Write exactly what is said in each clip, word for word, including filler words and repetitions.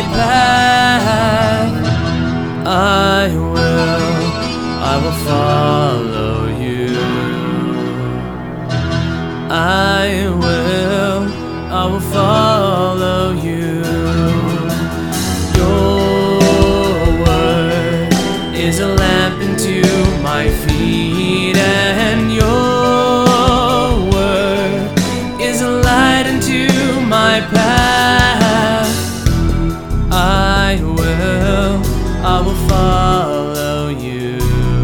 path. I will, I will follow you. I will, I will follow you. Your word is a lamp unto my feet, and your word is a light unto my path. I will, I will follow you.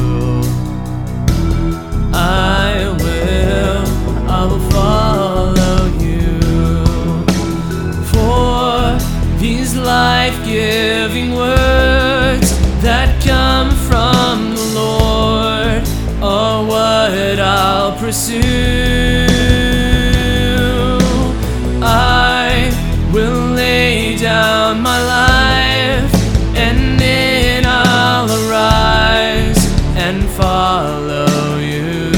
I will, I will follow you. For these life-giving words that come from the Lord are what I'll pursue. I will lay down my life, and then I'll arise and follow you.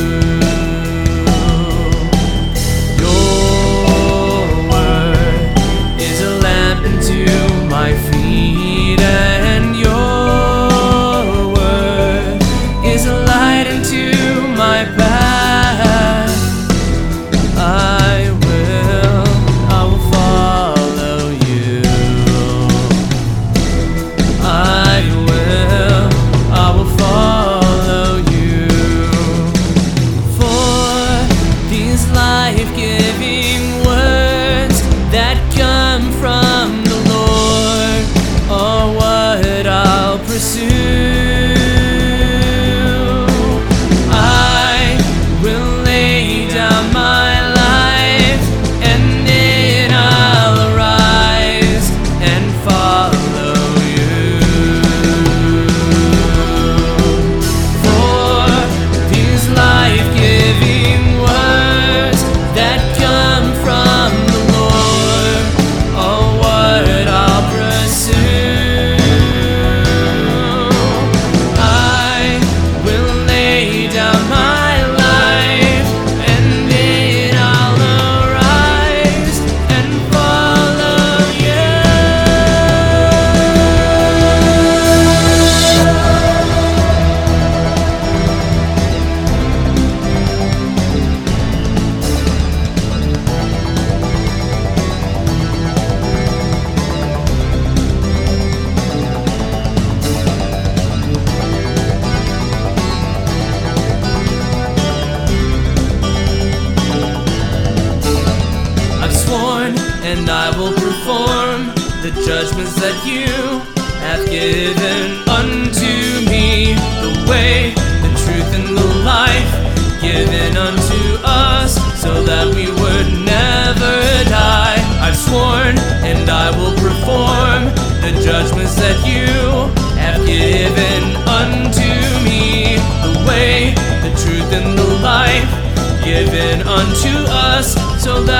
Your word is a lamp unto my feet, and your word is a light unto my path. I will, I will follow you. I will, I will follow you. For these life-giving words that come from the Lord are what I'll pursue. I will lay down my life, and then I'll arise and follow you. For these life-giving words that come from the Lord are what I'll pursue. I will lay down my life, and then I'll arise and follow you. I've sworn, and I will perform the judgments that you have given unto me. The way, the truth, and the life given unto us, so that we would never die. I've sworn, and I will perform the judgments that you have given unto me. The way, the truth, and the life given unto us, so that